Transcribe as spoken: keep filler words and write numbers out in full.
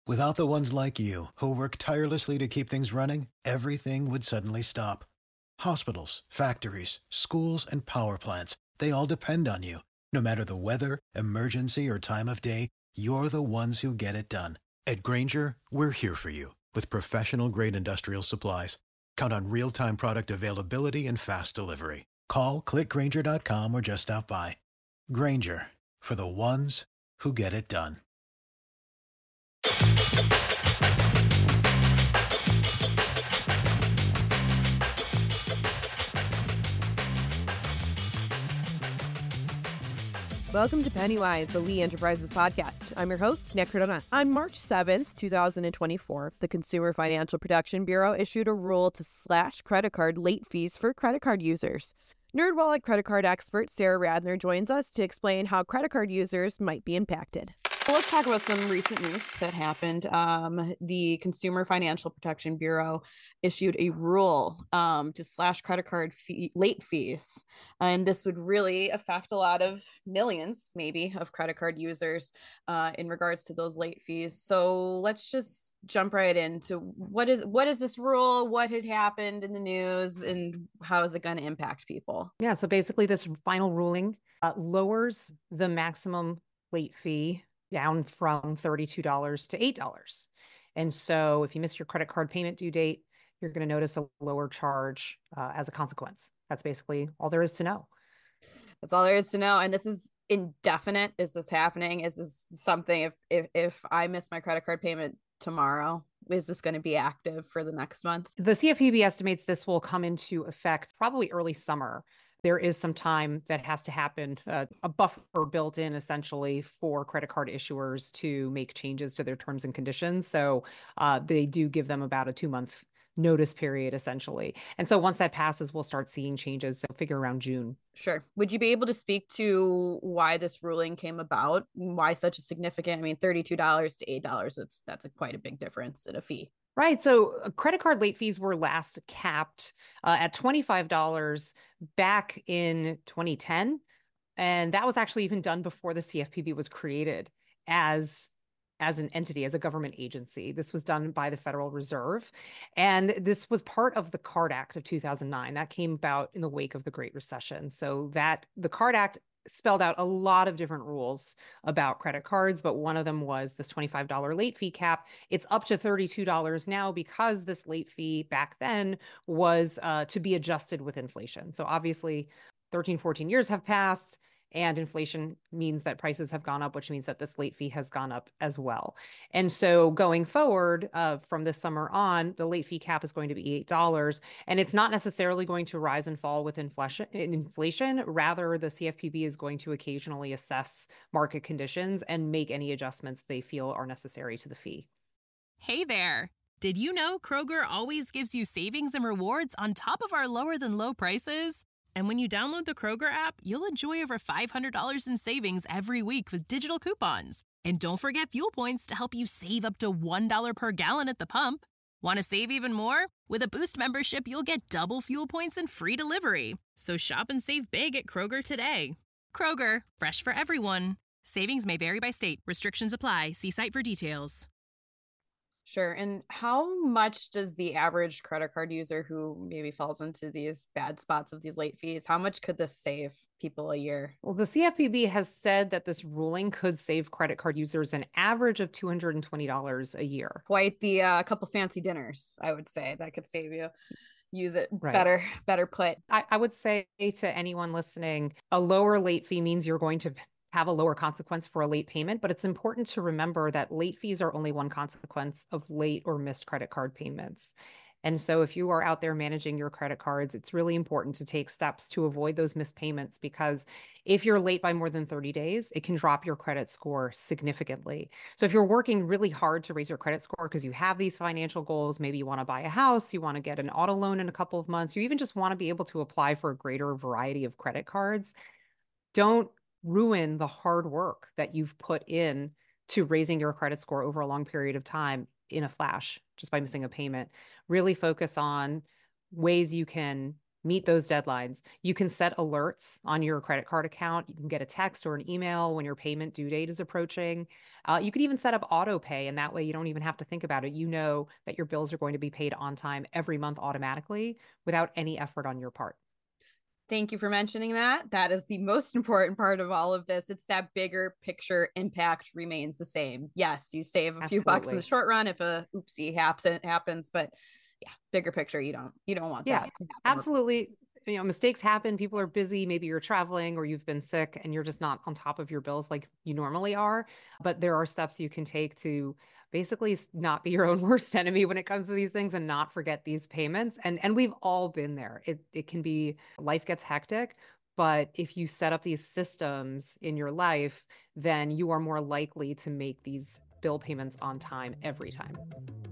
Without the ones like you, who work tirelessly to keep things running, everything would suddenly stop. Hospitals, factories, schools, and power plants, they all depend on you. No matter the weather, emergency, or time of day, you're the ones who get it done. At Grainger, we're here for you with professional-grade industrial supplies. Count on real-time product availability and fast delivery. Call, click Grainger dot com, or just stop by. Grainger, for the ones who get it done. Welcome to Pennywise, the Lee Enterprises podcast. I'm your host, Nick Cardona. On March seventh, two thousand twenty-four, the Consumer Financial Protection Bureau issued a rule to slash credit card late fees for credit card users. NerdWallet credit card expert Sarah Radner joins us to explain how credit card users might be impacted. Well, let's talk about some recent news that happened. Um, the Consumer Financial Protection Bureau issued a rule um, to slash credit card fee, late fees. And this would really affect a lot of millions, maybe, of credit card users uh, in regards to those late fees. So let's just jump right into what is what is this rule, what had happened in the news, and how is it going to impact people? Yeah, so basically this final ruling uh, lowers the maximum late fee down from thirty-two dollars to eight dollars. And so if you miss your credit card payment due date, you're going to notice a lower charge uh, as a consequence. That's basically all there is to know. That's all there is to know. And this is indefinite. Is this happening? Is this something, if if, if I miss my credit card payment tomorrow, is this going to be active for the next month? The C F P B estimates this will come into effect probably early summer. There is some time that has to happen, uh, a buffer built in essentially for credit card issuers to make changes to their terms and conditions. So uh, they do give them about a two month notice period essentially. And so once that passes, we'll start seeing changes. So figure around June. Sure. Would you be able to speak to why this ruling came about? Why such a significant, I mean, thirty-two dollars to eight dollars, that's, that's a quite a big difference in a fee. Right. So uh, credit card late fees were last capped uh, at twenty-five dollars back in twenty ten. And that was actually even done before the C F P B was created as, as an entity, as a government agency. This was done by the Federal Reserve. And this was part of the Card Act of two thousand nine. That came about in the wake of the Great Recession. So that the Card Act spelled out a lot of different rules about credit cards, but one of them was this twenty-five dollars late fee cap. It's up to thirty-two dollars now because this late fee back then was uh, to be adjusted with inflation. So obviously thirteen, fourteen years have passed and inflation means that prices have gone up, which means that this late fee has gone up as well. And so going forward uh, from this summer on, the late fee cap is going to be eight dollars. And it's not necessarily going to rise and fall with inflation. Inflation. Rather, the C F P B is going to occasionally assess market conditions and make any adjustments they feel are necessary to the fee. Hey there. Did you know Kroger always gives you savings and rewards on top of our lower than low prices? And when you download the Kroger app, you'll enjoy over five hundred dollars in savings every week with digital coupons. And don't forget fuel points to help you save up to one dollar per gallon at the pump. Want to save even more? With a Boost membership, you'll get double fuel points and free delivery. So shop and save big at Kroger today. Kroger, fresh for everyone. Savings may vary by state. Restrictions apply. See site for details. Sure. And how much does the average credit card user who maybe falls into these bad spots of these late fees, how much could this save people a year? Well, the C F P B has said that this ruling could save credit card users an average of two hundred twenty dollars a year. Quite the uh, couple fancy dinners, I would say, that could save you. Use it Right. better, better put. I, I would say to anyone listening, a lower late fee means you're going to have a lower consequence for a late payment, but it's important to remember that late fees are only one consequence of late or missed credit card payments. And so if you are out there managing your credit cards, it's really important to take steps to avoid those missed payments, because if you're late by more than thirty days, it can drop your credit score significantly. So if you're working really hard to raise your credit score because you have these financial goals, maybe you want to buy a house, you want to get an auto loan in a couple of months, you even just want to be able to apply for a greater variety of credit cards, don't ruin the hard work that you've put in to raising your credit score over a long period of time in a flash, just by missing a payment. Really focus on ways you can meet those deadlines. You can set alerts on your credit card account. You can get a text or an email when your payment due date is approaching. Uh, you can even set up auto pay, and that way you don't even have to think about it. You know that your bills are going to be paid on time every month automatically without any effort on your part. Thank you for mentioning that. That is the most important part of all of this. It's that bigger picture impact remains the same. Yes, you save a Absolutely. few bucks in the short run if a oopsie happens, happens, but yeah, bigger picture, you don't you don't want Yeah, that to happen. absolutely. You know, mistakes happen. People are busy. Maybe you're traveling or you've been sick and you're just not on top of your bills like you normally are. But there are steps you can take to basically not be your own worst enemy when it comes to these things and not forget these payments. And and we've all been there. It it can be, life gets hectic, but if you set up these systems in your life, then you are more likely to make these bill payments on time every time.